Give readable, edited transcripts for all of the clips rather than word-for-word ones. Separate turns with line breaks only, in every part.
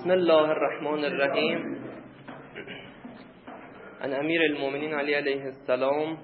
بسم الله الرحمن الرحیم. عن امیر المؤمنین علی علیه السلام: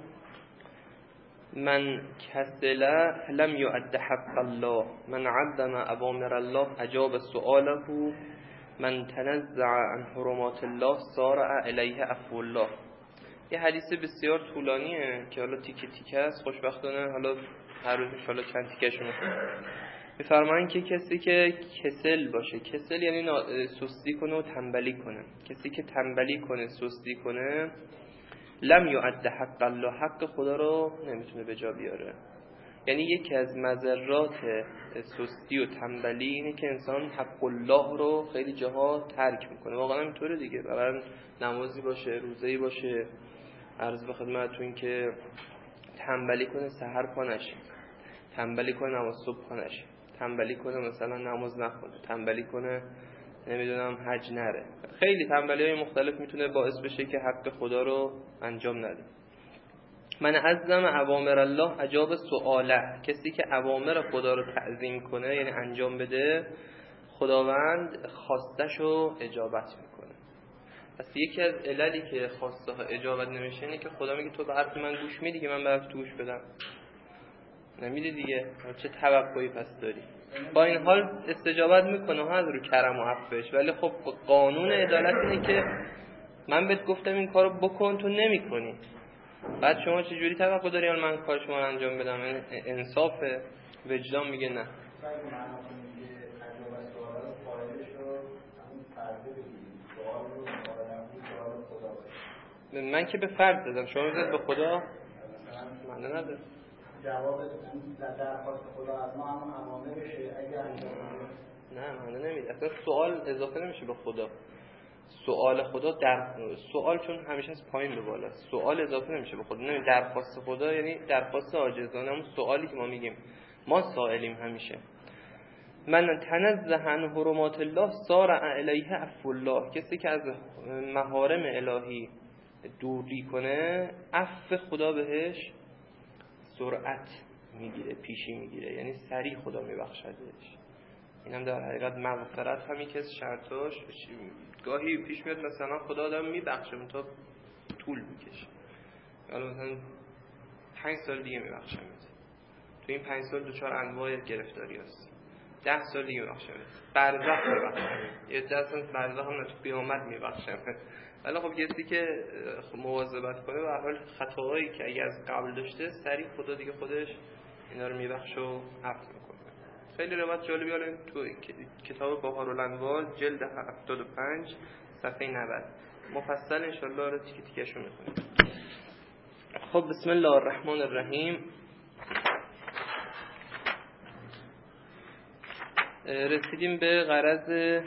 من کسل لم یؤد حق الله، من عظم اوامر الله اجاب سؤاله، من تنزع عن حرمات الله سارع الیه عفو الله. یه حدیث بسیار طولانیه که حالا تیکه تیکه است. خوشبختانه حالا هر روز ان شاءالله چند تیکه‌شو میفرمایند که کسی که کسل باشه، کسل یعنی سستی کنه و تنبلی کنه، کسی که تنبلی کنه، سستی کنه، لم یؤد حق الله، حق خدا رو نمیتونه به جا بیاره. یعنی یکی از مضرات سستی و تنبلی اینه که انسان حق الله رو خیلی جاها ترک میکنه. واقعا اینطوره دیگه. برای نمازی باشه، روزه‌ای باشه، عرض به خدمتتون که تنبلی کنه سحر پا نشه، تنبلی کنه نماز صبح پا نشه، تنبلی کنه مثلا نماز نخونه، تنبلی کنه نمیدونم حج نره. خیلی تنبلی‌های مختلف میتونه باعث بشه که حق خدا رو انجام نده. من عظم اوامر الله اجاب سؤاله، کسی که اوامر خدا رو تعظیم کنه یعنی انجام بده، خداوند خواستشو اجابت میکنه. پس یکی از عللی که خواسته ها اجابت نمیشه اینه که خدا میگه تو به حرف من گوش میدی که من به حرف تو گوش بدم؟ نمیدی دیگه، چه توقعی پس داری؟ با این حال استجابت میکنه ها از رو کرم و عفوش، ولی خب قانون عدالت اینه که من بهت گفتم این کارو بکن تو نمیکنی، بعد شما چه جوری توقع داری من کار شما رو انجام بدم؟ انصافه؟ وجدان میگه نه. من که به فرد دادم، شما میذارید به خدا؟ معنی نداره.
جواب درخواست خدا از ما همون اوامرشه اگه انجام
نه معنی نمیده. اصلا سوال اضافه نمیشه به خدا. سوال خدا در سوال چون همیشه از پایین به بالاست، سوال اضافه نمیشه به خدا. نه درخواست خدا یعنی درخواست عاجزانه، همون سوالی که ما میگیم ما سائلیم همیشه. من تنزه عن حرمات الله سارع الیه عفو الله، کسی که از محارم الهی دوری کنه عفو خدا بهش سرعت میگیره، پیشی میگیره، یعنی سریع خدا میبخشدش. اینم در حقیقت مغفرت همی که شرطاش گاهی پیش میاد مثلا خدا آدم میبخشه تا طول میکشه، حالا مثلا 5 سال دیگه میبخشه، تو این 5 سال دوچار انواع گرفتاری هست، 10 سال دیگه میبخشه، برزخ میبخشه، یه دست برزخ هم تو قیامت میبخشه. ولی خب کسی که مواظبت کنه به هر حال خطاهایی که اگه از قبل داشته سریع خدا دیگه خودش اینا رو میبخشه و عفو میکنه. خیلی روایت جالبی حالا تو کتاب بهارالانوار جلد 75 صفحه 90 مفصل ان شاء الله رو تیکه تیکه‌شو میخونیم. خب بسم الله الرحمن الرحیم. رسیدیم به غرض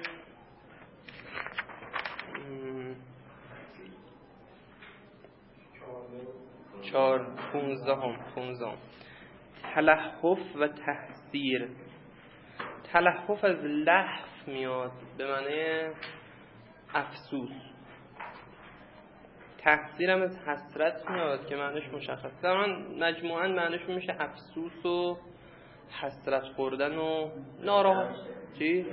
پونزدهم تلحف و تحسیر. تلحف از لحف میاد به معنی افسوس، تحسیر هم از حسرت میاد که معنیش مشخص. در من مجموعاً معنیش میشه افسوس و حسرت خوردن و ناراحت. چی؟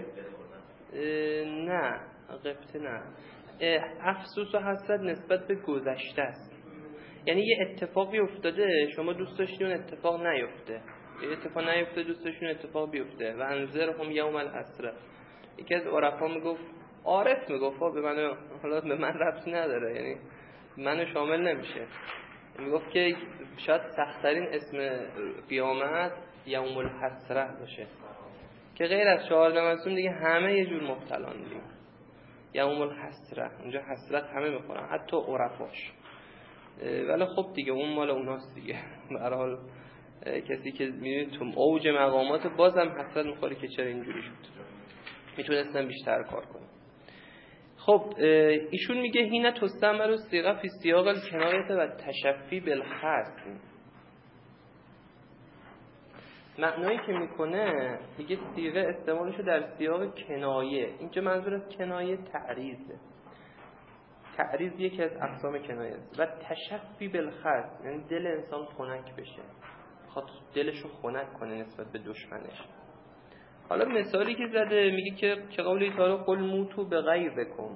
نه غبطه نه. افسوس و حسرت نسبت به گذشته است. یعنی یه اتفاقی افتاده شما دوست داشتی اون اتفاق نیفته، یه اتفاق نیفته دوست داشتی اون اتفاق بیفته. و انذرهم یوم الحسره. یکی از عرفا میگفت، عارف میگفت به من، حالا به من ربطی نداره، یعنی منو شامل نمیشه، میگفت که شاید سخت‌ترین اسم قیامت یوم الحسره باشه که غیر از 14 معصوم دیگه همه یه جور مبتلان دیگه. یوم الحسره، اونجا حسرت همه میخورن حتی عرفاش. ولی خب دیگه اون مال اوناست دیگه. به هر حال کسی که میبینید تو اوج مقامات بازم حسرت میخوره که چرا اینجوری شد، میتونستن بیشتر کار کنن. خب ایشون میگه هینه تستعمل الصیغه فی سیاق الکنایه و تشفی بالخصم. معنایی که میکنه میگه صیغه استعمالشو در سیاق کنایه. اینجا منظور از کنایه تعریضه. تعریض یکی از اقسام کنایه است. و تشفی بالخصم یعنی دل انسان خنک بشه، خاطر دلشو خنک کنه نسبت به دشمنش. حالا مثالی که زده میگه که قولی تعالی قل موتو به غیظکم.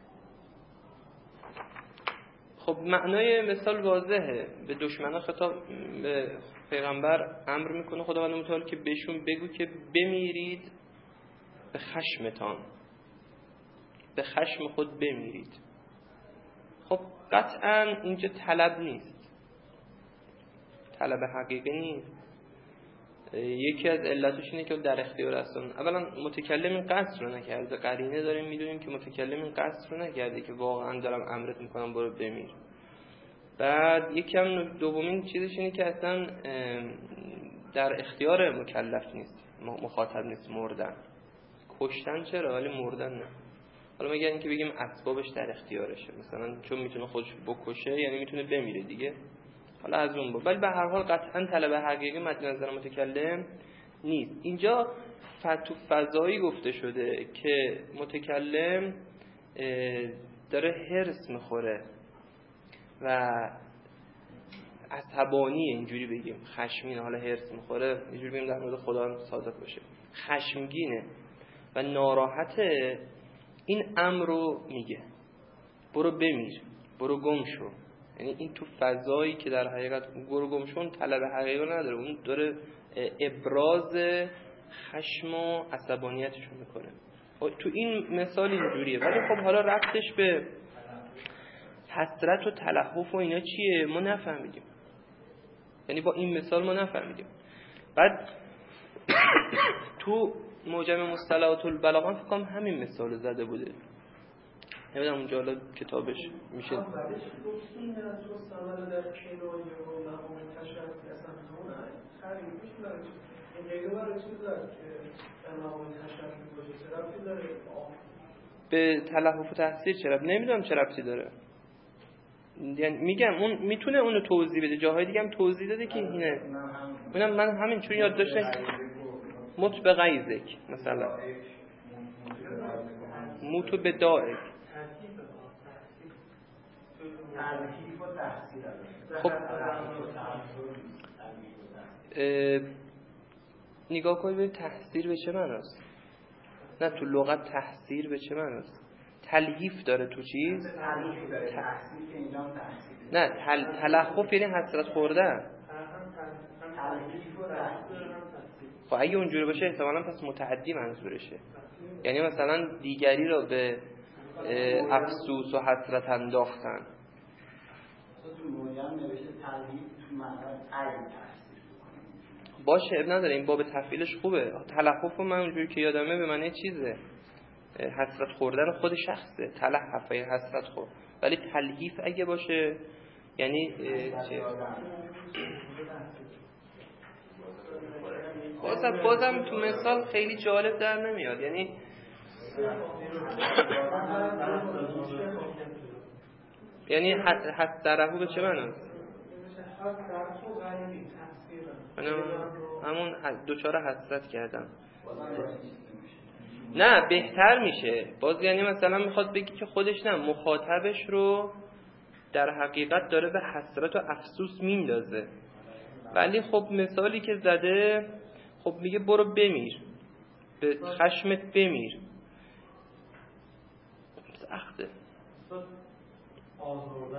خب معنای مثال واضحه، به دشمنان خطاب، به پیغمبر امر میکنه خداوند متعال که بهشون بگو که بمیرید به خشمتان، به خشم خود بمیرید. خب قطعا اینجا طلب نیست، طلب حقیقی نیست. یکی از علتش اینه که در اختیار هستن. اولا متکلم این قصد رو نکرده، قرینه داریم میدونیم که متکلم این قصد رو نکرده که واقعا دارم امرت میکنم برو بمیر. بعد یکم دومین چیزش اینه که اصلا در اختیار مکلف نیست، مخاطب نیست مردن. کشتن چرا ولی مردن نه. حالا مگر اینکه بگیم اسبابش در اختیارشه، مثلا چون میتونه خودش بکشه یعنی میتونه بمیره دیگه، حالا از اون ولی به هر حال قطعا طلب حقیقی مد نظر متکلم نیست. اینجا تو فضایی گفته شده که متکلم داره هرس میخوره و عصبانی، اینجوری بگیم خشمین، حالا هرس میخوره اینجوری بگیم در مورد خدا هم صادق باشه، خشمگینه و ناراحته، این امر رو میگه برو بمیر، برو گم شو. یعنی این تو فضایی که در حقیقت برو گم شو طلب حقیقی نداره، اون داره ابراز خشم و عصبانیتش رو میکنه. تو این مثال اینجوریه، ولی خب حالا ربطش به حسرت و تلهف و اینا چیه ما نفهمیدیم، یعنی با این مثال ما نفهمیدیم. بعد تو موجم مصطلحات البلاغه فکر کنم همین مثال زده بوده، نمیدونم اونجا حالا کتابش میشه به تلهف و تحصیل چرا نمیدونم چه ربطی داره. یعنی میگم اون میتونه اونو توضیح بده، جاهای دیگه هم توضیح داده که اینه. من همین چون یاد داشتم موت به غیظک، مثلا موتو به دائک. خب نگاه کنید ببین تحصیل به چه معناست. نه تو لغت تحصیل به چه معناست؟ تلهیف داره تو چیز؟ نه تلهف یعنی حسرت خوردن. خب اگه اونجوری باشه احتمالاً پس متعدی منظورشه، یعنی مثلا دیگری را به افسوس و حسرت انداختن. باشه اب نداره، این باب تفعیلش خوبه. تلهف من اونجوری که یادمه به معنی چیزه، حسرت خوردن خود شخصه، تلهف یا حسرت خورد. ولی تلهیف اگه باشه یعنی چه؟ بازم تو مثال خیلی جالب در نمیاد. یعنی حسرهو به چه معناست؟ همون دوچار حسرت کردم. نه بهتر میشه باز، یعنی مثلا میخواد بگی که خودش نه، مخاطبش رو در حقیقت داره به حسرت و افسوس میندازه. ولی خب مثالی که زده خب میگه برو بمیر، به خشمت بمیر. سخته آزردن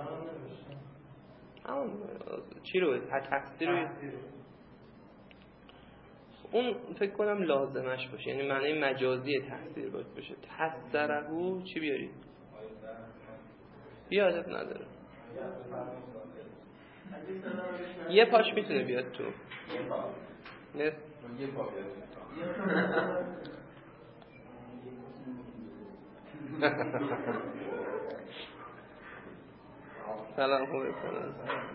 نمیشه. چی رو؟ تحصیل رو اون فکر کنم لازمش باشه، یعنی معنی مجازی تحصیل باشه. تحصرهو چی بیاری؟ بیادت نداره، یه پاش میتونه بیاد تو نه؟ سلام خوبه سلام.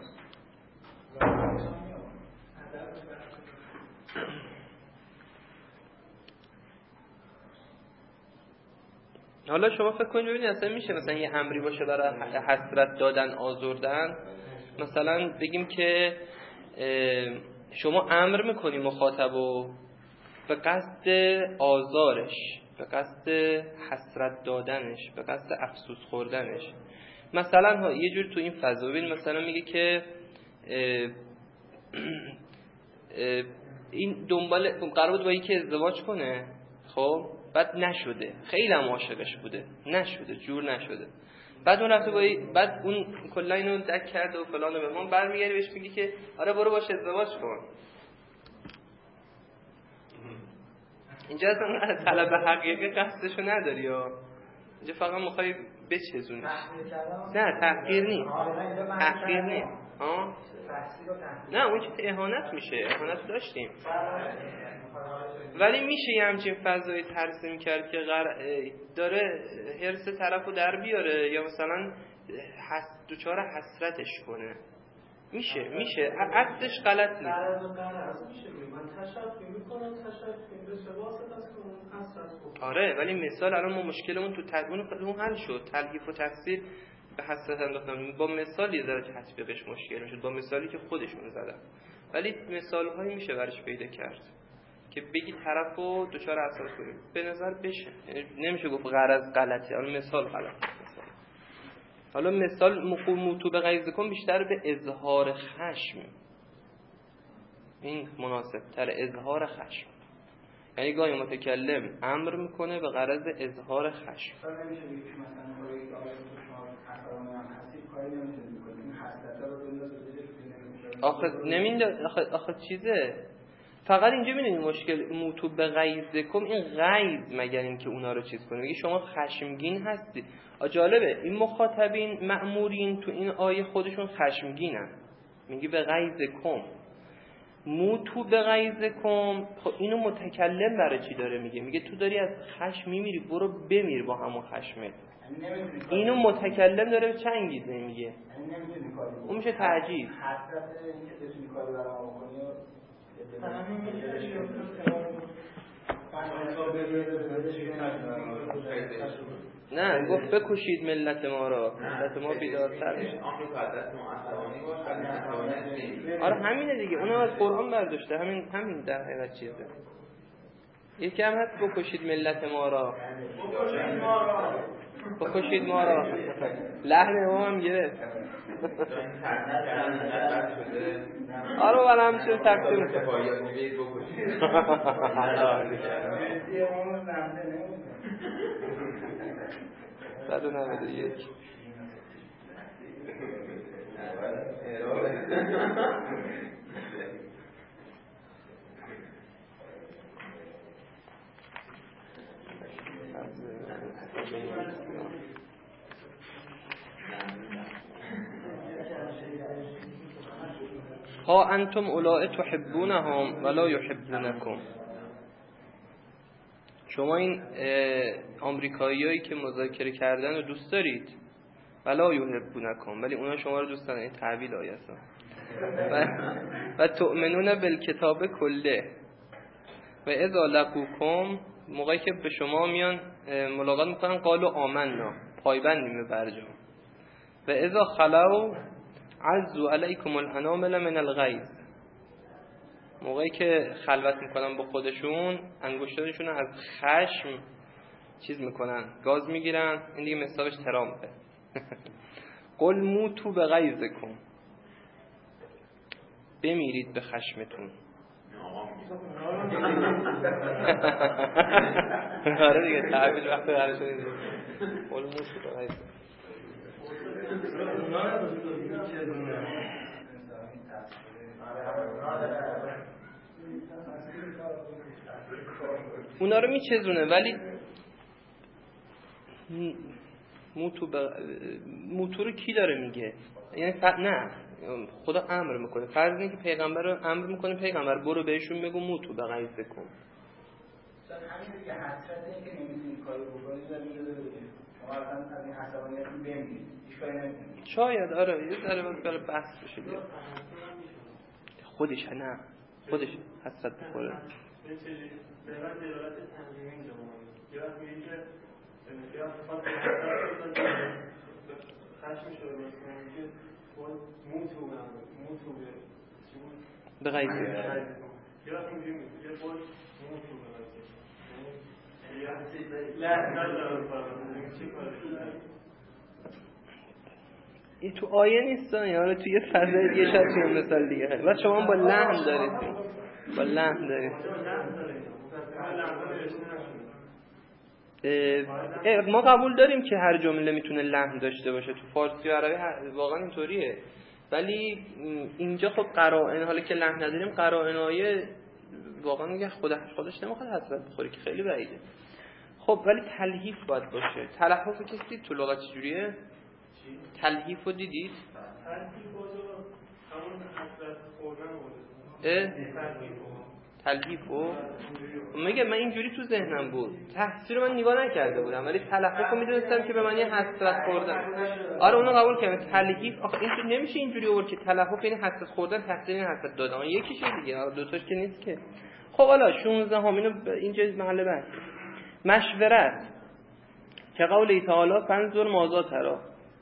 حالا شما فکر کنید ببینید اصلا میشه مثلا یه امری باشه برای حسرت دادن آزردن. مثلا بگیم که شما امر میکنی مخاطبو به قصد آزارش، به قصد حسرت دادنش، به قصد افسوس خوردنش. مثلا یه جور تو این فضا ببین مثلا میگه که این قرار بود با یکی ازدواج کنه، خب بعد نشده، خیلی هم عاشقش بوده، نشده، جور نشده. بعد اون رفته بعد اون کلا اینو دک کرده و فلان و بهمان، برمیگردی بهش میگی که آره برو باشه ازدواج کن. اینجا اصلا طلب حقیقی قصدشو نداری یا اینجا فقط میخوای بچزونیش. نه تحقیر نیست، تحقیر نیست. نه اون که اهانت میشه، اهانت داشتیم. ولی میشه یه همچین فضایی ترسیم کرد که داره حرص طرفو در بیاره یا مثلا دوچار حسرتش کنه. میشه عکسش غلط نیست.
من تشکر میکنم، تشکر به سواسط از کنم حسرت.
آره ولی مثال الان ما مشکلمون تو اون حل شد، تلهیف و تفسیر به حسرت انداختن. با مثال یه ذره تطبیقش مشکل میشد، با مثالی که خودشون زدن. ولی مثال‌هایی میشه برش پیدا کرد که بگی طرفو دچار حسرت کنی، به نظر بشه. نمیشه گفت غرض غلطه، الان مثال غلطه. حالا مثال موتو به غیظکم بیشتر به اظهار خشم، این مناسب تر، اظهار خشم. یعنی گاهی متکلم امر میکنه به غرض اظهار خشم.
نمیشه بگی مثلا برای آیه شما حسرانه هم هستید کاری نمیتونید میکنید، این حسرت رو بندازید.
آخه چیزه، فقط اینجا میدونی مشکل موتو به غیظکم، این غیظ مگر این که اونا رو چیز کنه. میگه شما خشمگین هستید. جالبه این مخاطبین مأمورین تو این آیه خودشون خشمگینن. میگه به غیظکم، موتو به غیظکم. خب اینو متکلم برای چی داره میگه؟ میگه تو داری از خشم میمیری، برو بمیر با همون خشمت. اینو متکلم داره چه انگیزه میگه؟ اون میشه تعجیز.
حسرت اینکه بتونی کاری برام بکنی
نه گفت بکشید ملت ما را، ملت ما بیدارتر بشه. آره همینه دیگه، اونم از قرآن برداشته، همین در حقیقت چیزه. یکی هم هست بکشید ملت ما را، بکشید ما را، لحن ما هم گرفت. آره ولی همچون تقسیم صد و 91 ها انتم اولئک تحبونهم ولا یحبونکم. شما این آمریکاییایی که مذاکره کردن رو دوست دارید، ولا یحبونکم، ولی اونا شما رو دوست ندارن. این تعبیل آیه است. و تؤمنون بالکتاب کله و اذا لقوکم، موقعی که به شما میان ملاقات میکنن قالوا آمنا، پایبندیم به برجام. و اذا خلوا عزوا علیکم الانامل من الغیظ، موقعی که خلوت میکنن با خودشون انگشتانشون از خشم چیز میکنن، گاز میگیرن. این دیگه مثالش ترامپه. قل موتو به غیظکم، بمیرید به خشمتون. آره دیگه تعبیر وقت قرار شده دیگه. قل موتو به غیظکم. اونا رو میچزونه، ولی موتو رو کی داره میگه؟ یعنی نه خدا امر میکنه. فرض اینه که پیغمبر رو امر میکنه، پیغمبر برو بهشون بگو موتو به غیظکم.
همین دیگه حسرت اینه که نمیتونی کاری بکنی و میگه شما اصلا از این عصبانیتون بمیرید، هیچ کاری نمیتونید.
شاید آره یه ذره باید بحث بشه دیگه. خودش نه خودش حسرت بخوره.
به من دلالت تنظیمی دارم. یه وقت میگه که یا خاطر خشم شده مثلا که موتو به چی بود؟
به غیظکم.
یه وقت میگه یه بود موتو به غیظکم. نه چی کارش؟
این تو آیه نیست، یعنی توی یه فضای دیگه شاید توی مثال دیگه هست. و شما با لحن دارید با لحن داریم. ما قبول داریم که هر جمله میتونه لحن داشته باشه، تو فارسی و عربی واقعا اینطوریه، ولی اینجا خب قرائن، حالا که لحن نداریم قرائنای واقعا میگه خودش نمیخواد حسرت بخوری که خیلی بعیده. خب ولی تلهیف باید باشه. تلهف کسی تو لغت چجوریه؟ تلهیف رو دیدید؟ تلهیف رو میگه من اینجوری تو ذهنم بود، تفسیر رو من نگاه نکرده بودم، ولی تلهف رو میدونستم که به معنی حسرت خوردن. آره اونو قبول کردم. تلهیف آخه اینجوری نمیشه اینجوری آورد که تلهف یعنی حسرت خوردن، تفسیر یعنی حسرت دادن، اون یکیشه دیگه، دوتاش که نیست که. خب حالا 16 هم اینو اینجا محل بحث. مشورت که قول تعالی فنظر ماذا تری،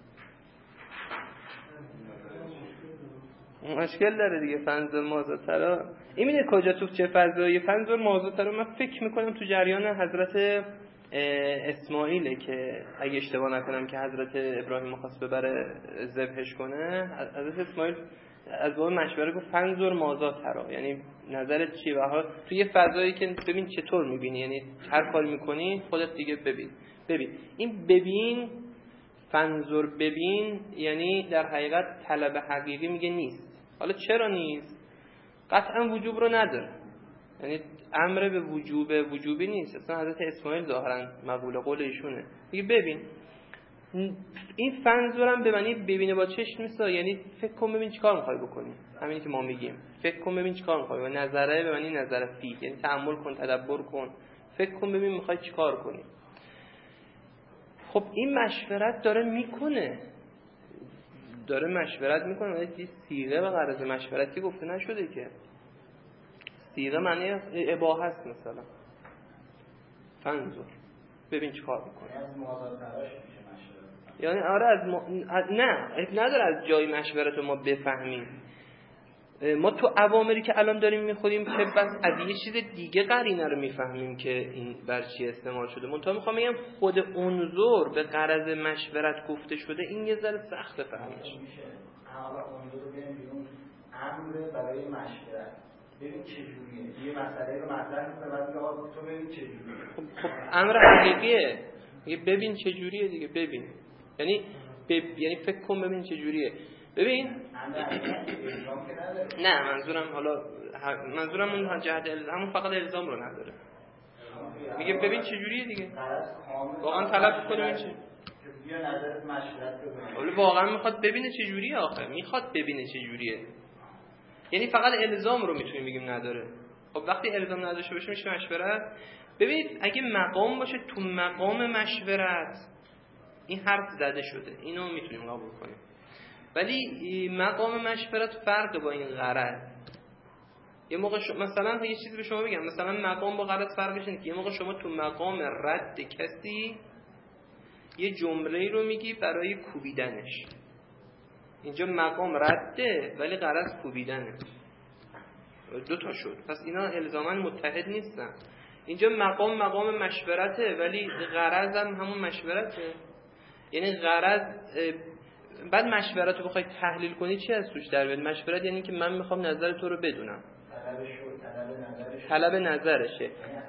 مشکل داره دیگه. فنظر ماذا تری این میده کجا تو چه فضایی؟ فنظر ماذا تری من فکر میکنم تو جریان حضرت اسماعیله که اگه اشتباه نکنم که حضرت ابراهیم خواست ببره ذبحش کنه، حضرت اسماعیل از باب مشوره گفت فنظر ماذا تری، یعنی نظرت چیه؟ و حالا تو یه فضایی که ببین چطور میبینی، یعنی هر کاری میکنی خودت دیگه ببین این ببین، فنظر ببین، یعنی در حقیقت طلب حقیقی میگه نیست. حالا چرا نیست؟ قطعا وجوب رو نداره، یعنی امر به وجوبی نیست. اصلا حضرت اسماعیل ظاهرا مقبول قول ایشونه، میگه ببین. این فنظرم به معنی ببینه با چشم نیست، یعنی فکر کن ببین چیکار می‌خوای بکنی، همینی که ما میگیم فکر کن ببین چیکار می‌خوای. و نظره به معنی نظر فی، یعنی تأمل کن، تدبر کن، فکر کن ببین می‌خوای چیکار کنی. خب این مشورت داره مشورت میکنه، ولی صیغه و غرض مشورتی گفته نشده که. صیغه معنی اباحه است. مثلا فنظر ببین چیکار میکنه،
از ماذا تراش میشه مشورت،
یعنی آره نه نداره از جای مشورت رو ما بفهمیم. ما تو اوامری که الان داریم میخوریم که بس از یه چیز دیگه قرینه رو میفهمیم که این بر چی استعمال شده. منتها میخوام بگم خود انظر به غرض مشورت گفته شده، این یه ذره سخت فهمش
میشه. حالا انظر رو بیاریم بیرون، امر برای مشورت، ببین چجوریه، یه مسئله رو مطرح میکنه بعد میگه آقا تو ببین چجوریه.
خب امر حقیقیه، میگه ببین چجوریه دیگه، ببین یعنی فکر کن ببین چجوریه. ببین نه منظورم اون جهت الزام، فقط الزام رو نداره. میگه ببین چجوریه دیگه، واقعا طلب کنه چه
بیا نظرت مشورت بکنه،
ولی واقعا میخواد ببینه چجوریه، آخه میخواد ببینه چجوریه، یعنی فقط الزام رو میتونیم بگیم نداره. خب وقتی الزام نداشته باشه میشه مشورت. ببینید اگه مقام باشه، تو مقام مشورت این حرف زده شده، اینو میتونیم قبول کنیم، ولی مقام مشورت فرق با این غرض. یه موقع مثلا یه چیزی به شما بگم، مثلا مقام با غرض فرقش اینه که یه موقع شما تو مقام رد کسی یه جمله رو میگی برای کوبیدنش، اینجا مقام رده ولی غرض کوبیدنه، دو تا شد. پس اینا الزاما متحد نیستن. اینجا مقام مشورته ولی غرض هم همون مشورته، یعنی غرض. بعد مشورت رو بخوای تحلیل کنی چی از توش در بیاد؟ مشورت یعنی که من میخوام نظر تو رو بدونم، طلب نظرشه.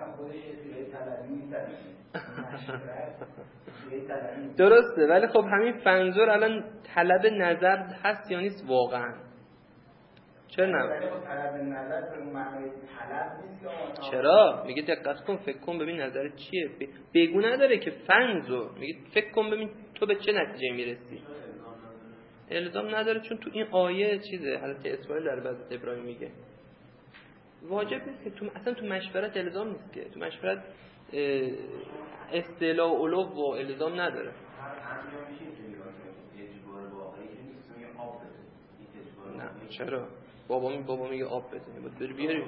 درسته، ولی خب همین فنظر الان طلب نظر هست یا نیست واقعا؟ چرا نه؟
طلب نظر به معنای طلب نیست.
چرا؟ میگه دقت کن، فکر کن ببین نظرت چیه. بگو نداره که فنظر، میگه فکر کن ببین تو به چه نتیجه میرسی. الزام نداره، چون تو این آیه چیزه حضرت اسماعیل در بعد ابراهیم میگه واجب نیست که اصلا تو مشورت الزام نیست که. تو مشورت استعلاء و علو و الزام نداره. نه چرا؟ بابا میگه آب بزنی باید بری بیاری.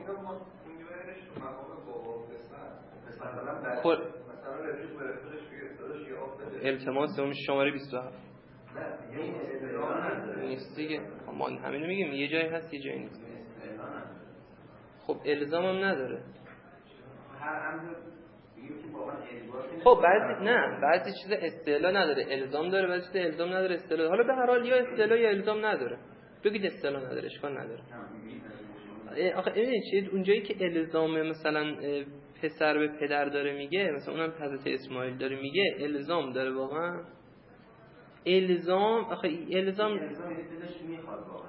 التماس اون شماره 27 نیست دیگه. ما همینو میگیم، یه جایی هست یه جایی نیست. خب الزام هم نداره. خب بعضی چیزا استعلا نداره الزام داره، بعضی چیزا الزام نداره استعلا. حالا به هر حال یا استعلا یا الزام نداره، بگید استعلا نداره اشکال نداره. آخه این چیز اونجایی که الزام مثلا پسر به پدر داره میگه، مثلا اونم حضرت اسماعیل داره میگه، الزام داره واقعا. الزام آخه الزام
دلش میخواد واقعا.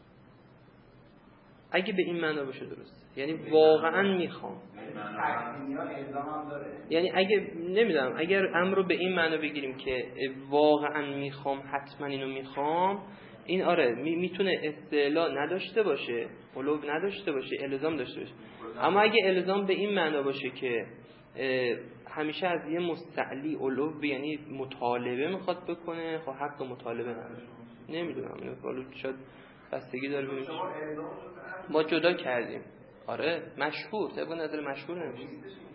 اگه به این معنا باشه درست، یعنی واقعا میخوام.
تکمیلی ها الزام هم داره.
یعنی اگه نمیدونم اگر امر رو به این معنا بگیریم که واقعا میخوام، حتما اینو میخوام، این آره میتونه استعلا نداشته باشه، علو نداشته باشه، الزام داشته باشه. اما اگه الزام به این معنا باشه که همیشه از یه مستعلی علو، یعنی مطالبه میخواد بکنه، خب حق مطالبه نداره. نمیدونم اینو حالا شاید بستگی داره ببینیم. ما جدا کردیم. آره مشهور، طبق نظر مشهور نمیشه.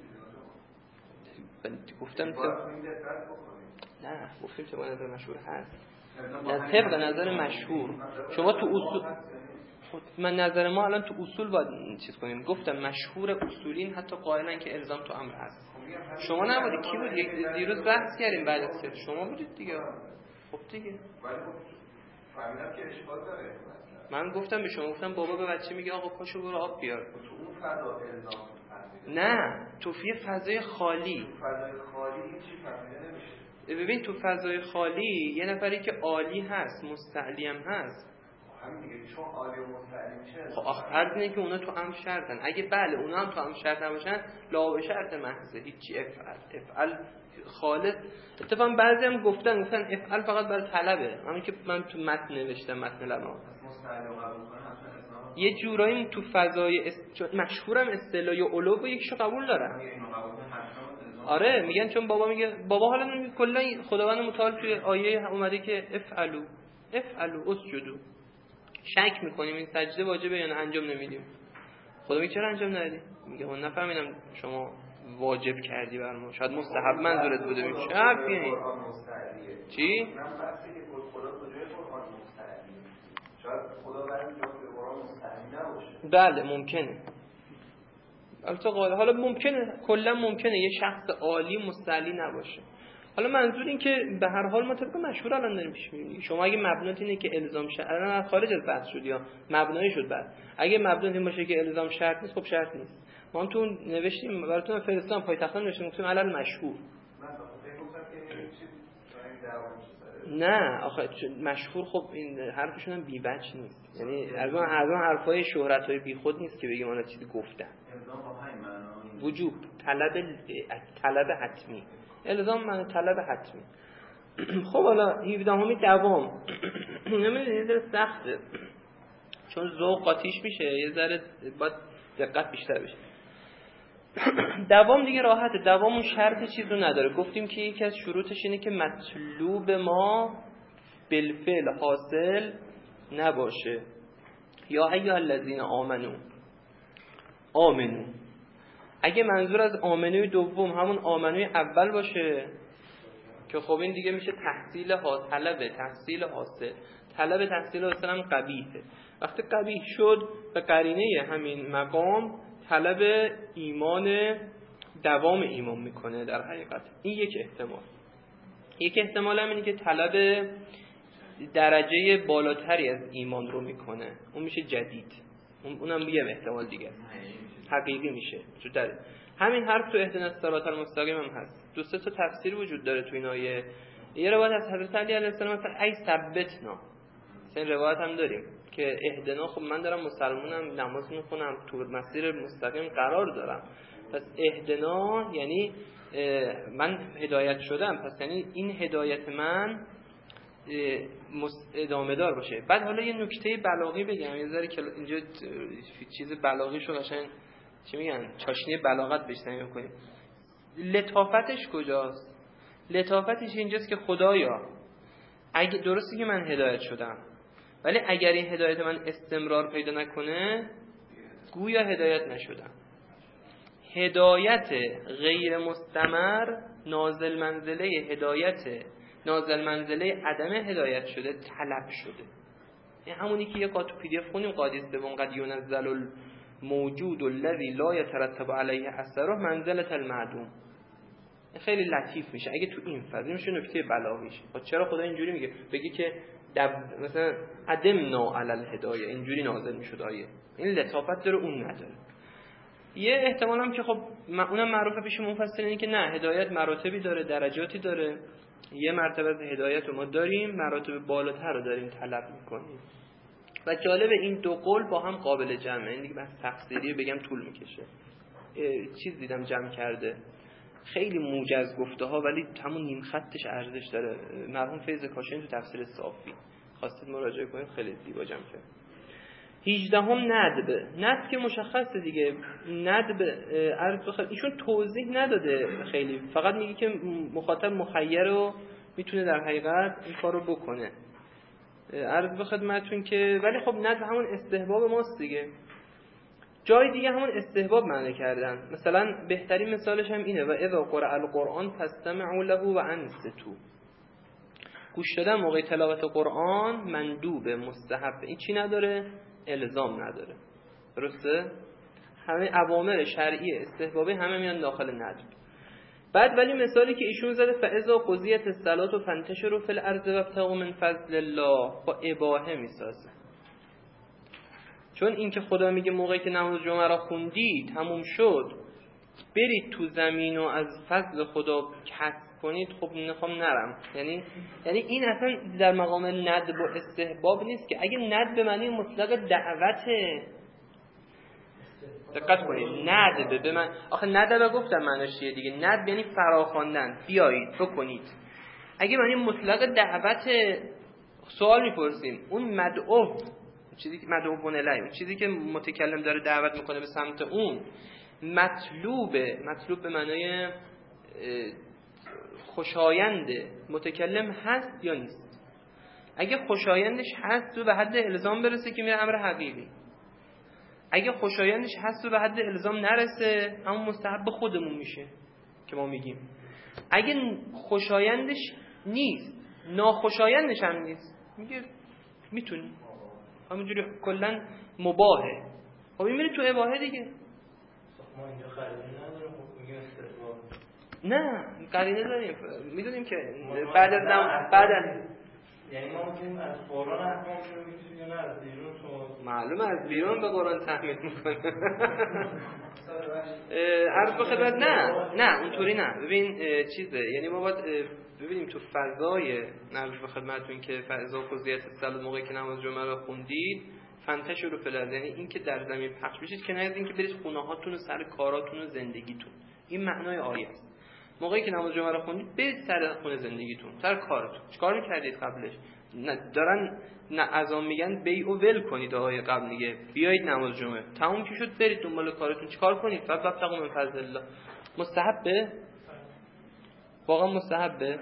گفتم نه گفتیم طبق نظر مشهور هست. نه طبق نظر مشهور. شما تو اصول من نظر ما الان تو اصول باید چیز کنیم. گفتم مشهور اصولین حتی قائلن که الزام تو امر هست. شما نبودی، کی بود؟ یک دیروز بحث کردیم بعد از سر شما بودید دیگه. خب دیگه
فهمیدم که اشکال داره.
من گفتم به شما، گفتم بابا به بچه میگه آقا پاشو برو آب بیار.
تو اون فضا الزام
نه تو فضای خالی.
فضای خالی هیچی فهمیده نمیشه.
ببین تو فضای خالی یه نفری که عالی هست، مستعلی هم هست.
همین دیگه، چون عالی و مستعلی میشه.
خب آخر اینه که اونا تو هم شرطن. اگه بله اونا هم تو هم شرط نباشن لا به شرط محض، هیچی. افعل خالص. اتفاقا بعضی هم گفتن افعل فقط برای طلبه. همین که من تو متن نوشتم، متن لما یه جورایی تو فضای مشهورم اصطلاحی علو یکیشو قبول دارم. آره میگن چون بابا میگه، بابا حالا کلا خداوند متعال توی آیه اومده که افعلوا اسجدوا. شک میکنیم این سجده واجبه یا نه، انجام نمیدیم. خدا میگه چرا انجام ندادی؟ میگه من نفهمیدم شما واجب کردی بر ما، شاید مستحب منظورت بوده. میگه چه حرفیه؟ چی؟
من بحثی که خدا کجای قرآن مستعلیه؟ شاید خدا برای جای قرآن مستعلی نباشه.
بله ممکنه. البته حالا ممکنه، کلا ممکنه یه شخص عالی مستعلی نباشه. حالا منظور این که به هر حال ما طبق مشهور الان داریم پیش میریم. شما اگه مبنات اینه که الزام شرط، الان خارج از بحث شد یا مبنایی شد بعد. اگه مبنات این باشه که الزام شرط نیست، خب شرط نیست. ما هم تو نوشتیم براتون فرستادم پایتختان نوشتیم، گفتیم علل مشهور. نه آخه مشهور خب این حرفشون هم بی بچ نیست. یعنی از اون حرفای شهرتای بی خود نیست که بگیم اون چیزی گفتن.
الزام با همین معنا
وجوب، طلب حتمی. الزام معنی طلب حتمی. خب حالا 17 دوام. نمیدونید یه ذره سخته. چون ذوق قاطیش میشه، یه ذره باید دقت بیشتر بشه. دوام دیگه راحته. دوام اون شرط چیزو نداره. گفتیم که یکی از شروطش اینه که مطلوب ما بالفعل حاصل نباشه. یا ایها الذین آمنو. اگه منظور از آمنوی دوم همون آمنوی اول باشه که خب این دیگه میشه تحصیل تحصیل حاصل. طلب تحصیل حاصل هم قبیحه. وقتی قبیح شد به قرینه همین مقام طلب ایمان دوام ایمان میکنه در حقیقت. این یک احتمال. یک احتمال هم اینه که طلب درجه بالاتری از ایمان رو میکنه، اون میشه جدید. اونم میگم احتمال دیگه حقیقی میشه. چون در همین حرف تو اهدنا الصراط المستقیم هم هست. دو سه تا تفسیر وجود داره تو این آیه. یه روایت از حضرت علی علیه السلام مثلا ای ثبتنا، این روایت هم داریم که اهدنا، خب من دارم مسلمانم نماز میخونم تو مسیر مستقیم قرار دارم، پس اهدنا یعنی من هدایت شدم، پس یعنی این هدایت من ادامه دار باشه. بعد حالا یه نکته بلاغی بگم، یه ذره که اینجا چیز بلاغی شو قشنگ چی میگن چاشنی بلاغت بهش تعیین کنیم. لطافتش کجاست؟ لطافتش اینجاست که خدایا اگه درسته که من هدایت شدم، ولی اگر این هدایت من استمرار پیدا نکنه گویا هدایت نشدم. هدایت غیر مستمر نازل منزله هدایت، نازل منزله عدم هدایت شده، طلب شده. این همونی که یه قاطو پی دی اف خونیم قادیس دوم قد ینزل الموجود الذی لا یترتب علیه اثره منزله المعدوم. خیلی لطیف میشه اگه تو این فضا میشه نکته بلاغیش. چرا خدا اینجوری میگه؟ بگی که مثلا ادمنا علی الهدایه اینجوری نازل میشد آیه. این لطافت داره اون نداره. یه احتمال هم که خب اونم معروفه پیش مفسرین که نه، هدایت مراتبی داره، درجاتی داره. یه مرتبه از هدایت رو ما داریم، مراتب بالاتر رو داریم طلب میکنیم. و جالب این دو قول با هم قابل جمعه. این دیگه بس تفسیری بگم طول میکشه. چیز دیدم جمع کرده، خیلی موجز گفته ها ولی همون نیم خطش ارزش داره. مرحوم فیض کاشانی تو تفسیر صافی خواستید مراجعه کنید، خیلی زیبا جمع کرد. 18 ندب که مشخصه دیگه. ندب عرض بخیر ایشون توضیح نداده خیلی، فقط میگه که مخاطب مخیر رو میتونه در حقیقت این کار رو بکنه. عرض به خدمتتون که ولی خب ندب همون استحباب ماست دیگه. جای دیگه همون استحباب معنی کردن. مثلا بهترین مثالش هم اینه و اذا قرأ القرآن فاستمعوا له و انصتوا. گوش دادن موقع تلاوت قرآن مندوب، مستحب. این چی نداره؟ الزام نداره. درسته؟ همه اوامر شرعی استحبابی همه میان داخل ندب. بعد ولی مثالی که ایشون زده فاذا قضیت الصلاة فانتشروا فی الارض وابتغوا من فضل الله با اباحه میسازه. چون این که خدا میگه موقعی که نماز جمعه را خوندید تموم شد برید تو زمین و از فضل خدا کسب کنید، خب نخوام نرم. یعنی این اصلا در مقام ندب و استحباب نیست که. اگه ندب به معنی مطلق دعوته، دقت کنید، ندب به من آخه ندب گفتم معنیش چیه دیگه. ندب یعنی فراخواندن، بیایید بکنید. اگه معنی مطلق دعوت، سوال میپرسیم اون مدعو، چیزی که مدعوون الیه، چیزی که متکلم داره دعوت میکنه به سمت اون، مطلوب به معنای خوشاینده متکلم هست یا نیست؟ اگه خوشایندش هست و به حد الزام برسه که میره امر حقیقی. اگه خوشایندش هست و به حد الزام نرسه همون مستحب خودمون میشه که ما میگیم. اگه خوشایندش نیست، ناخوشایندش هم نیست، میگه میتونی همونجوری کلا مباهه. خب این میره تو اباحه دیگه.
ما اینجا قرینه نداریم، خب میگیم استحباب.
نه قرینه داریم، میدونیم که
یعنی ما میتونیم از قرآن احکام رو میگیم یا نه از بیرون؟ شما
معلومه از بیرون به قرآن تحمیل میکنه. عرض بخدمت نه اونطوری نه. ببین چیزه، یعنی ما باید ببینیم تو فضای عرض بخدمتتون که فضا قضیت الصلاة موقعی که نماز جمعه رو خوندید فانتشروا فی الارض، یعنی این که در زمین پخش بشید که نه این که برید خونه هاتون و سر کاراتون و زندگیتون. این معنای آیه است. موقعی که نماز جمعه رو خوندید برید سر خونه زندگیتون، سر کارتون. چیکار می‌کردید قبلش؟ نه اذان میگن بیع و ول کنید. آیه قبل میگه بیایید نماز جمعه تموم که شد برید دنبال کارتون. چیکار کنید؟ فابتغوا من فضل الله. مستحبه؟ واقعا مستحبه؟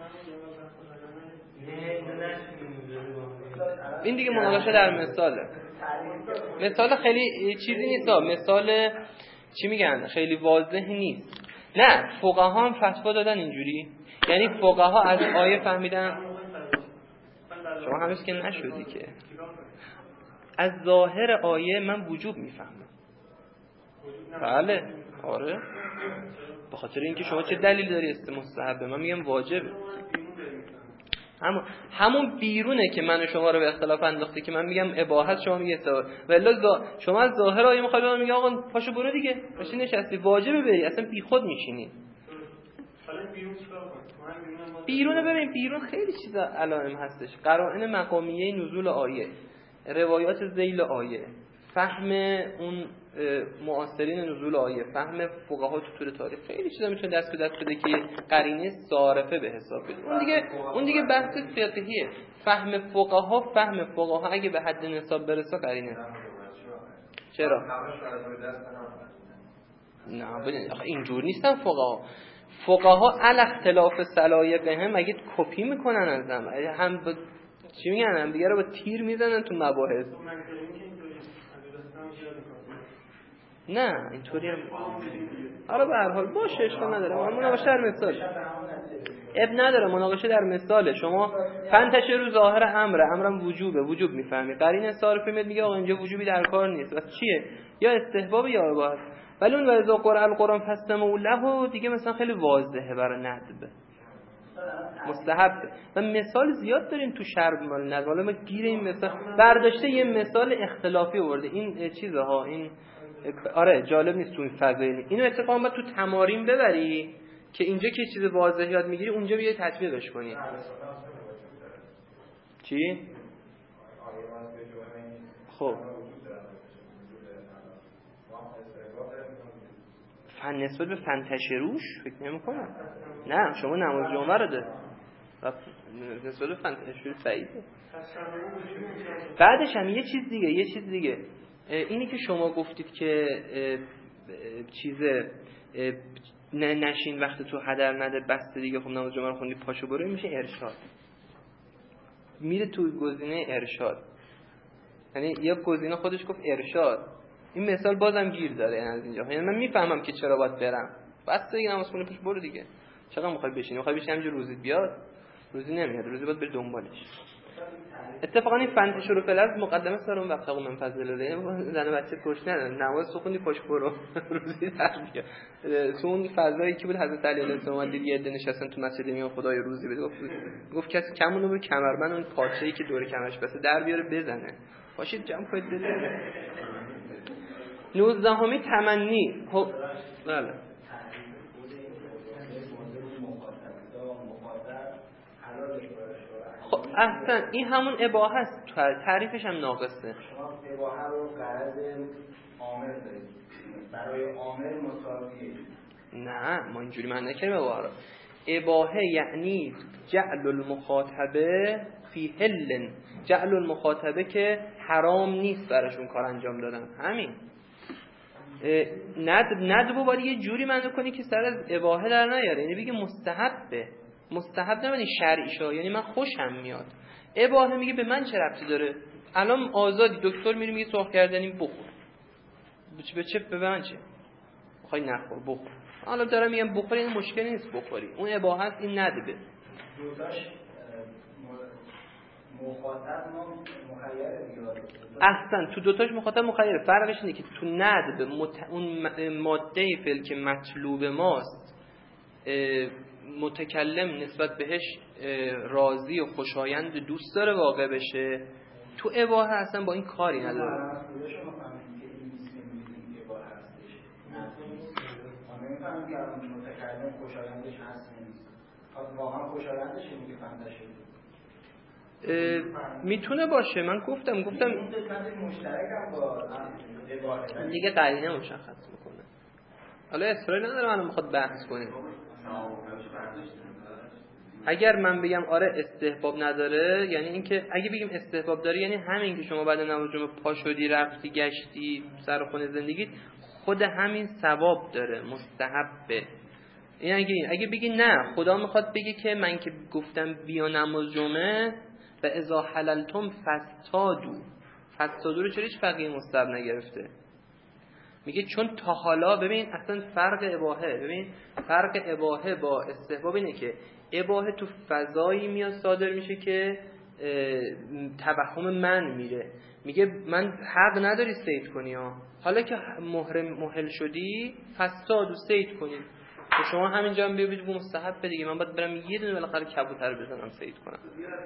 این دیگه مناقشه در مثاله. مثال خیلی چیزی نیست، مثال چی میگن خیلی واضح نیست. نه فقها هم فتوا دادن اینجوری، یعنی فقها از آیه فهمیدن. شما هنوز که نشدی که از ظاهر آیه من وجوب میفهمم. بله آره، به خاطر اینکه شما چه دلیل داری مستحبه؟ من میگم واجبه. همون بیرونه که من و شما رو به اختلاف انداخته که من میگم اباحت، شما میگه استحباب. ولی شما از ظاهر آیه میخواید من میگم آقا پاشو برو دیگه، پاشو نشستی واجبه بری، اصلا بی خود میشینی.
حالا بیرون چیکار کنیم؟
بیرونه ببین، بیرون خیلی چیزا علائم هستش. قرائن مقامیه نزول آیه، روایات ذیل آیه، فهم اون معاصرین نزول آیه، فهم فقها تو طول تاریخ، خیلی چیزا میتونه دست به دست بده که قرینه صارفه به حساب بیاد. اون دیگه بحث فقهیه. فهم فقها اگه به حد نصاب برسه قرینه. چرا؟ نه ببین آخه اینجور نیستن فقها علی اختلاف سلایقهم اگه کپی میکنن ازم، هم چی میگن هم دیگه رو با تیر میزنن تو مباحث. نه اینطوری هم حالا به هر حال باشه، اشکال نداره. مناقشه در مثال اب نداره، مناقشه در مثال. شما فانتشروا ظاهر امرم وجوب میفهمی، قرینه صارفه میگه آقا اینجا وجوبی در کار نیست. بس چیه؟ یا استحباب یا اباحت. ولی اون و اذا قرأ القرآن فاستمعوا له دیگه مثلا خیلی واضحه برای ندب. مستحب. و مثال زیاد داریم تو شرب مال نظر. حالا ما گیر این مثال برداشته یه مثال اختلافی آورده این چیزها. این آره جالب نیست تو این فضای. اینو اتفاقا باید تو تمارین ببری که اینجا که چیز واضح یاد میگیری اونجا بیای تطبیقش کنی. چی؟ خب فن نسبت به فن تشروش فکر نمی‌کنم. نه شما نماز جمعه رو ده نسبت به فن تشروش صحیحه. بعدش هم یه چیز دیگه اینی که شما گفتید که نشین وقت تو هدر نده بسته دیگه. خب نماز جمعه رو خوندی پاشو برو میشه ارشاد. میره تو گزینه ارشاد. یعنی یه گزینه خودش گفت ارشاد. این مثال بازم گیر داره از اینجا. یعنی من میفهمم که چرا باید برم. بس دیگه نماز خونه پیش برو دیگه. چقدر میخوای بشینی؟ میخوای بشینی همینجوری روزی بیاد؟ روزی نمیاد. روزی باید بری دنبالش. اتفاقا این فن شروع فلز مقدمه سر اون وقتا من فضل الله زن بچه کش نداره. نماز خوندی پاش برو روزی در بیاد. تو اون فضایی که بود حضرت علی علیه السلام دید یه عده نشستن تو مسجد میگن خدای روزی بده. گفت کسی کمونو به کمربند اون پارچه‌ای که دور کمرش بسته در بیاره بزنه. باشید جمع کنید بزنه. 19 تمنی. خب بله خب اصلا این همون اباحه است. تعریفش هم ناقصه.
شما اباحه رو غرض عامل دارید، برای عامل مساویه.
نه ما اینجوری معنی نکنیم اباحه رو. اباحه یعنی جعل المخاطبه فی حل، جعل المخاطبه که حرام نیست براشون کار انجام دادن. همین ندبو باید یه جوری معنی کنی که سر از اباحه در نیاره. یعنی بگی مستحبه. مستحب نمیدی شرعی شا، یعنی من خوشم میاد. اباحه میگه به من چه ربطی داره؟ الان آزادی، دکتر میره میگه سرخ کردنی بخور. به من چه؟ میخوای نخور بخور. حالا دارم میگم بخوری، این مشکلی نیست بخوری. اون اباحه است، این ندبه.
دوتاش مخاطب مخیره دیگه.
احسن تو دوتاش مخاطب مخیره. فرقش اینه که تو ندبه اون ماده فعل که مطلوب ماست متکلم نسبت بهش راضی و خوشایند دوست داره واقع بشه. تو اباحه اصلا با این کاری نداره.
نمی‌فهمم که متکلم خوشایندش هست نیست. واقعا خوشایندش میگه فهمش
میتونه باشه. من گفتم
این قسمت مشترکم با اباحه
دیگه قرینه مشخص میکنه. حالا اصراری نداره الان میخواد بحث کنیم. اگر من بگم آره استحباب نداره، یعنی اینکه اگه بگیم استحباب داره یعنی همین که شما بعد نماز جمعه پا شدی رفتی گشتی سر خونه زندگیت خود همین ثواب داره، مستحبه. این اگه بگی نه خدا میخواد بگه که من که گفتم بیا نماز جمعه و اذا حللتم فاصطادوا رو چرا هیچ فقیه مستحب نگرفته؟ میگه چون تا حالا ببین اصلا فرق اباحه با استحباب اینه که اباحه تو فضایی میاد صادر میشه که توهم من میره. میگه من حق نداری صید کنی ها. حالا که محل شدی فاصطادوا صید کنید. و شما همینجا هم ببینید مستحب دیگه. من باید برم یه دونه بالاخره کبوتر بزنم صید کنم.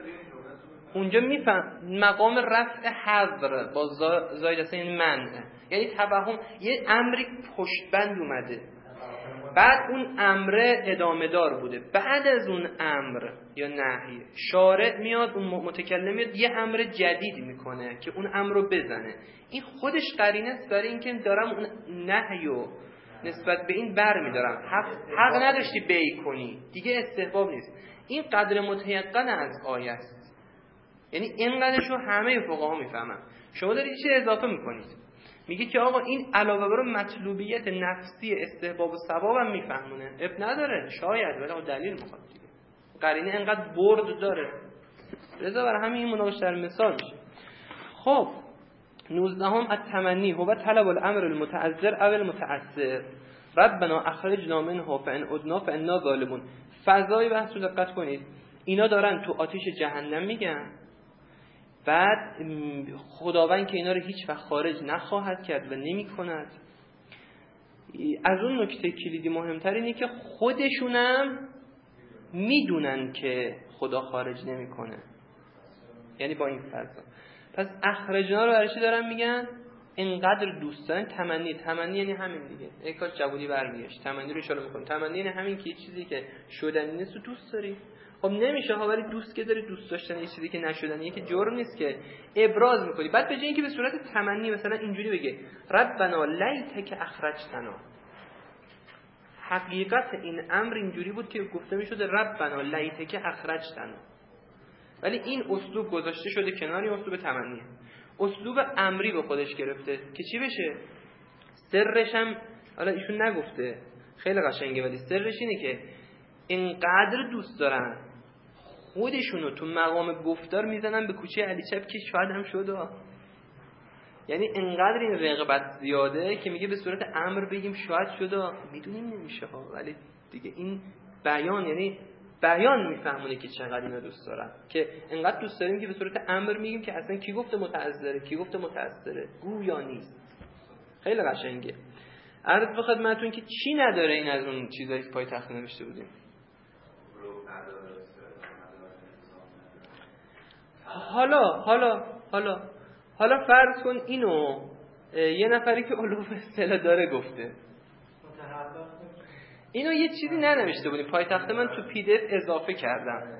اونجا میفهم مقام رفع حظر با زاید اصلا این منع، یعنی توهم یه امری پشتبند اومده بعد اون امر ادامه دار بوده، بعد از اون امر یا نهی شارع میاد اون متکلم میاد یه امر جدید میکنه که اون امر رو بزنه. این خودش قرینه است برای اینکه دارم اون نهیو نسبت به این بر میدارم. حق نداشتی بیع کنی دیگه، استحباب نیست. این قدر متیقن از آیه است، یعنی اینقدرشو همه فقها میفهمن. شما دارید چه اضافه میکنید، میگه که آقا این علاوه بر مطلوبیت نفسی استحباب و ثواب هم میفهمونه. اب نداره شاید، ولی دلیل میخواد دیگه. قرینه اینقدر برد داره، لذا برای همین این مناقشه در مثال میشه. خب 19 التمنی هو طلب الامر المتعذر او المتعسر. ربنا اخرجنا منه فان عدنا فانا ظالمون. فضای بحث رو دقت کنید. اینا دارن تو آتش جهنم میگن، بعد خداوند که اینا رو هیچ وقت خارج نخواهد کرد و نمی کند. از اون نکته کلیدی مهمتر اینه که خودشونم میدونن که خدا خارج نمیکنه، یعنی با این فضا. پس اخرجنا رو برای چی دارن میگن؟ اینقدر دوست دارن. تمنی یعنی همین دیگه. ای کاش جوونی برمیگشت. تمنی رو اشاره میکنه. تمنی یعنی همین که یه چیزی که شدنی نیست رو دوست داری. خب نمیشه ها، ولی دوست که داری، دوست داشتن یه چیزی که نشدنیه که جرم نیست که ابراز میکنی. بعد به جای اینکه به صورت تمنی مثلا اینجوری بگه ربنا لیتک اخرجتنا، حقیقت این امر اینجوری بود که گفته میشد ربنا لیتک اخرجتنا، ولی این اسلوب گذاشته شده کناری، اسلوب تمنی، اسلوب امری به خودش گرفته که چی بشه. سرش هم حالا ایشون نگفته، خیلی قشنگه، ولی سرش اینه که اینقدر دوست دارن خودشونو تو مقام گفتار میزنن به کوچه علی چپ که شاید هم شده. یعنی اینقدر این رغبت زیاده که میگه به صورت امر بگیم شاید شده، میدونیم نمیشه ها، ولی دیگه این بیان، یعنی بیان میفهمونه که چقدر اینا دوست دارن، که اینقدر دوست داریم که به صورت امر میگیم که اصلا کی گفته متعذره، کی گفته متعذره، گویا نیست. خیلی قشنگه. عرض به خدمتتون که چی نداره این از اون چیزایی که پای تخت نوشته بودیم. حالا فرض کن اینو یه نفری که علوم اصطلاح داره گفته، اینو یه چیزی ننوشته بودیم پای تخت، من تو پی دی اف اضافه کردم.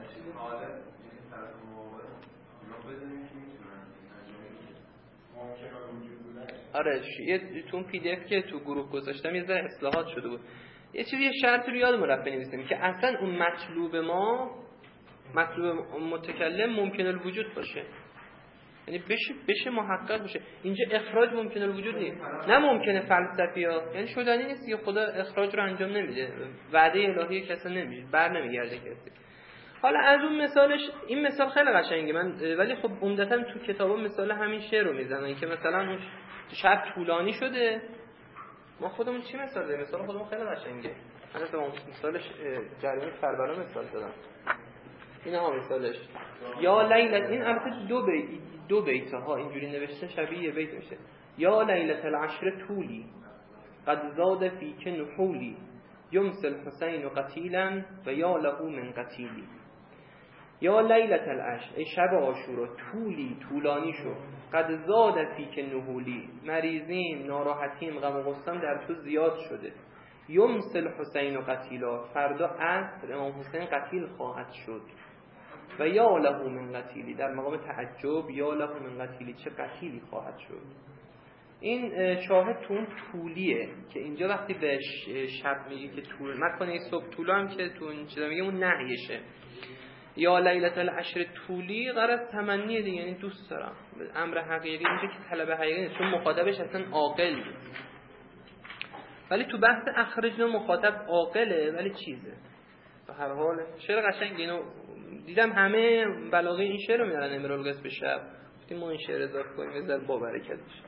آره تو اون پی دی اف که تو گروه گذاشتم یه ذره اصلاحات شده بود. یه چیزی، یه شرط رو یادمون رفت بنویسیم که اصلا اون مطلوب ما، مطلوب متکلم ممکن الوجود باشه، یعنی بشه محقق باشه. اینجا اخراج ممکن الوجود نیست، نه ممکنه فلسفی ها، یعنی شدنی نیست، یا خدا اخراج رو انجام نمیده، وعده الهی کسی نمیشه، بر نمیگرده کسی. حالا از اون مثالش، این مثال خیلی قشنگه، ولی خب عمدتاً تو کتابا مثال همین شعر رو میزنن که مثلا اون شب طولانی شده، ما خودمون چی مثال داریم؟ مثال خودمون خیلی قشنگه. من مثالش جریان کربلا مثال دادم. اینا مثالش یا لیلت، این البته دو بیت ها اینجوری نوشته، شبیه یه بیت میشه. یا لیلت العشر طولی قد زاد فیک نحولی یمس الحسین قتیلا و یا له من قتیلی. یا لیلت العشر، ای شب عاشورا، طولانی شد، قد زاد فیک نحولی، مریضیم، ناراحتیم، غم و غصه‌ام در تو زیاد شده. یمس الحسین قتیلا، فردا عصر امام حسین قتیل خواهد شد. و یا له من قتیلی، در مقام تعجب، یا له من قتیلی، چه قتیلی خواهد شد. این شاهد تو اون طولیه که اینجا وقتی به شب میگه که طول مکنه، صبح طول هم که تو این چیزا میگه اون نهیشه. یا لیلت العشر طولی غرض تمنیه دیگه، یعنی دوست دارم. امر حقیقی اینجا که طلب حقیقی نیست، چون مخاطبش اصلا عاقل نیست. ولی تو بحث اخرجنا مخاطب عاقله ولی چیزه. به هر حال شعر قشنگ، اینو دیدم همه بلاغه این شعر رو میارن امرالقس به شب، گفتیم ما این شعر اضافه کنیم یه ذره با برکت بشه.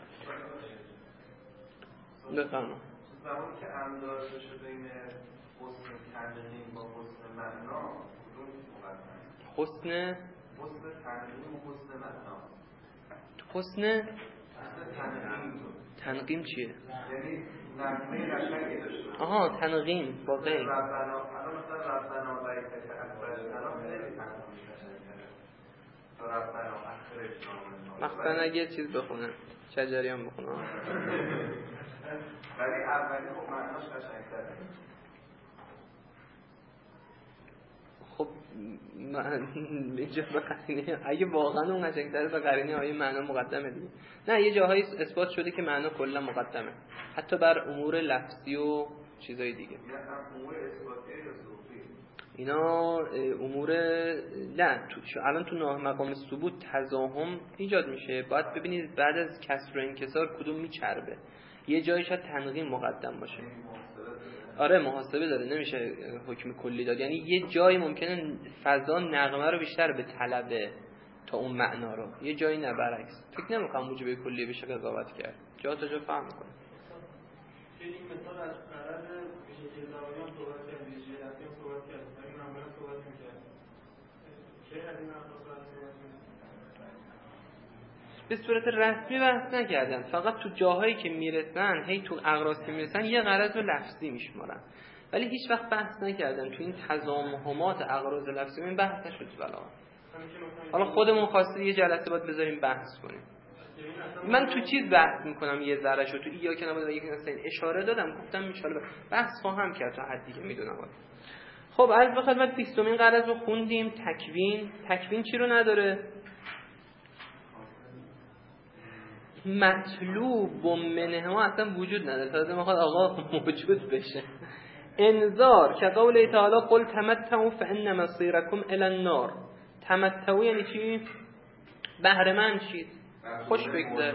بفرما.
زمانی که امداد بشه بین حسن تنظیم با حسن معنا، کدوم مقدمه؟
حسن
تنظیم و حسن معنا.
حسن تنقیم چیه؟
یعنی نظمه قشنگی داشته.
آها، تنقیم با غیر.
الان مثلا ربنا لیتک اخرجتنا خیلی تنظیم قشنگه. تو ربنا اخرجتنا.
مثلا اگه چیز بخونه، شجریان بخونه.
ولی اولی خب معناش قشنگ‌تره.
خب اینجا به قرینه، اگه واقعا اون قشنگ‌تره به قرینه آیه معنا مقدمه دیگه. نه، یه جاهایی اثبات شده که معنا کلا مقدمه، حتی بر امور لفظی و چیزای دیگه.
امور اثباتی یا صوفی؟
اینا امور نه، الان تو مقام ثبوت تزاحم ایجاد میشه. باید ببینید بعد از کسر و انکسار کدوم میچربه. یه جایی شاید تنقیم مقدم باشه. آره محاسبه داره، نمیشه حکم کلی داد. یعنی یه جایی ممکنه فضا نغمه رو بیشتر به طلبه تا اون معنا رو، یه جایی نه برعکس. فکر نمی‌کنم موجب کلی بشه قضاوت کرد. جا تا جا فهم کنه.
این مثال از عرض ویژگی زبانی صحبت کرد، ویژگی لفظی صحبت کرد، همین معامله صحبت می‌کرد. چه از این افراد
به صورت رسمی بحث نکردن، فقط تو جاهایی که میرسن، هی تو اقراص که میرسن یه غرض و لفظی میشمارن. ولی هیچ وقت بحث نکردن تو این تضامنات اغراض لفظی. این بحث نشد تو بلاغت. حالا خودمون خواسته یه جلسه باید بذاریم بحث کنیم. من تو چیز بحث میکنم یه ذرهشو تو ایاک نبود و یک نستعین اشاره دادم، گفتم ان شاءالله بحث خواهم کرد تا حدی که میدونم. خب عرض به خدمت 20مین غرض رو خوندیم. تکوین چی رو نداره؟ مطلوب و منهما اصلا وجود نداره، تازه میخواد آقا موجود بشه. انذار که قول تعالی قل تمتعوا فان مصيركم الى النار. تمتعوا یعنی چی؟ بهره مند شید، خوش بگذر.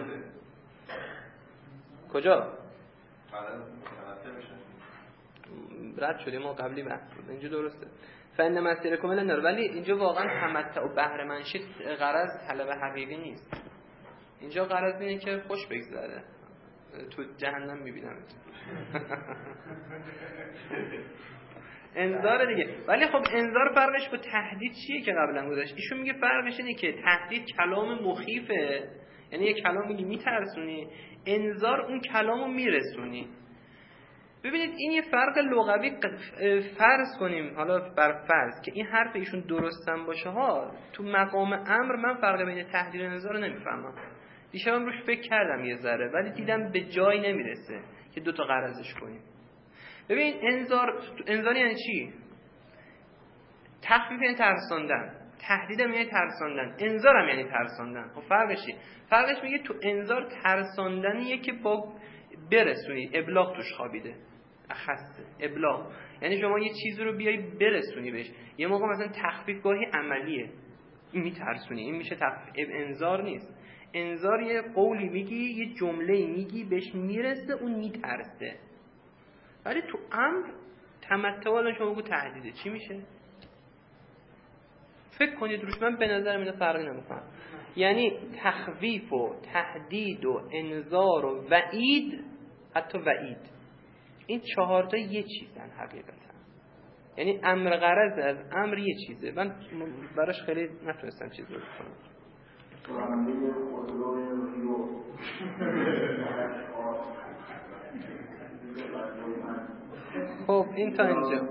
کجا؟ رد شدیم ما قبلی بحث بود، اینجا درسته. فان مصيركم الى النار، ولی اینجا واقعا تمتع و بهره مند شید غرض طلب حقیقی نیست. اینجا غرض اینه که خوش بگذره، تو جهنم میبینم. انذار دیگه. ولی خب انذار فرقش با تهدید چیه که قبلا گذاشت؟ ایشون میگه فرقش اینه که تهدید کلام مخیفه، یعنی یه کلام میترسونی، انذار اون کلامو میرسونی. ببینید این یه فرق لغوی. فرض کنیم حالا بر فرض که این حرف ایشون درستم باشه ها، تو مقام امر من فرق بین تهدید و انذار رو نمیفهمم. دیشبم روش فکر کردم یه ذره، ولی دیدم به جای نمیرسه که دوتا غرضش کنیم. ببین انذار یعنی چی؟ تخفیف یعنی ترساندن، تهدید یعنی ترساندن، انذار هم یعنی ترساندن. خب فرقش چیه؟ فرقش میگه تو انذار ترساندنیه که با برسونی، ابلاغ توش خوابیده، اخصه ابلاغ، یعنی شما یه چیزی رو بیای برسونی بهش. یه موقع مثلا تخفیف گاهی عملیه، این میترسونی، این میشه تخفیف. انذار نیست. انذار یه قولی میگی، یه جمله میگی، بهش میرسه، اون میترسه. ولی تو امر تمتع الان شما بگو تهدیده، چی میشه؟ فکر کنید روش. من به نظر من فرقی نمیکنه. یعنی تخویف و تهدید و انذار و وعید، حتی وعید، این چهارتا یه چیزن حقیقتا. یعنی امر غرض از امر یه چیزه. من براش خیلی نتونستم چیز رو بکنم. خب این تا اینجا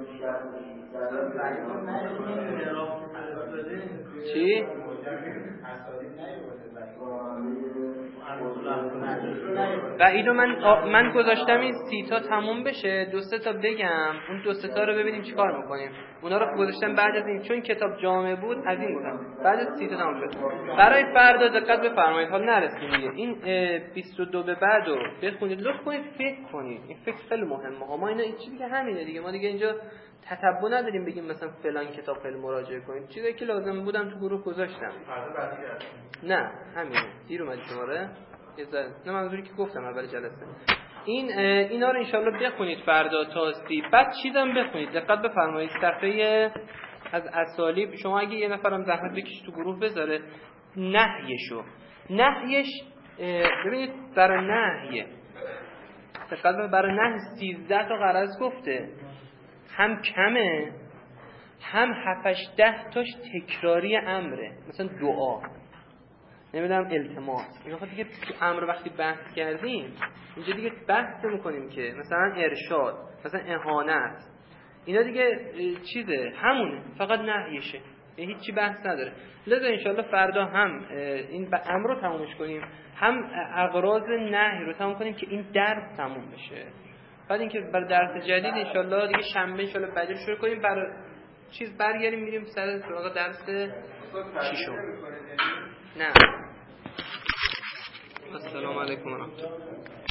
چی؟ و اینو من گذاشتم این 30 تا تموم بشه، 2-3 تا بگم، اون 2-3 تا رو ببینیم چیکار میکنیم. اونا رو گذاشتم بعد از این، چون کتاب جامع بود از این گفتم بعد از 30 تا تموم شد. برای فردا دقت بفرمایید، حال نرسیم دیگه. این 22 به بعدو بخونید، لطف کنید فکر کنید. این فکر خیلی مهمه. ما اینا این چیزی که همینه دیگه. ما دیگه اینجا تتبع نداریم بگیم مثلا فلان کتاب خیلی مراجعه کنید. چیزایی که لازم بودم تو گروه گذاشتم. نه همینه. دیر اومد شماره. نه منظوری که گفتم اول جلسه. اینا رو انشالله بخونید فردا تا 30. بعد چیزم بخونید. دقت بفرمایید صفحه از اسالیب. شما اگه یه نفرم زحمت بکشید تو گروه بذاره نهیش ببینید برای نهیه. دقت برای نهی 13 تا غرض گفته. هم کمه، هم 7-8 تاش تکراری امره. مثلا دعا، نمیدونم التماس. اینا خود دیگه تو امر وقتی بحث کردیم اینجا دیگه بحث میکنیم که مثلا ارشاد، مثلا اهانت، اینا دیگه چیزه همونه، فقط نهیشه، هیچی بحث نداره. لذا انشالله فردا هم این امر رو تمومش کنیم، هم اغراض نهی رو تموم کنیم که این درس تموم بشه. بعد اینکه برای درس جدید انشالله دیگه شنبه انشالله بعدش شروع کنیم، برای چیز برگردیم میریم سر سراغ درس ششم. نه. السلام علیکم و رحمت الله.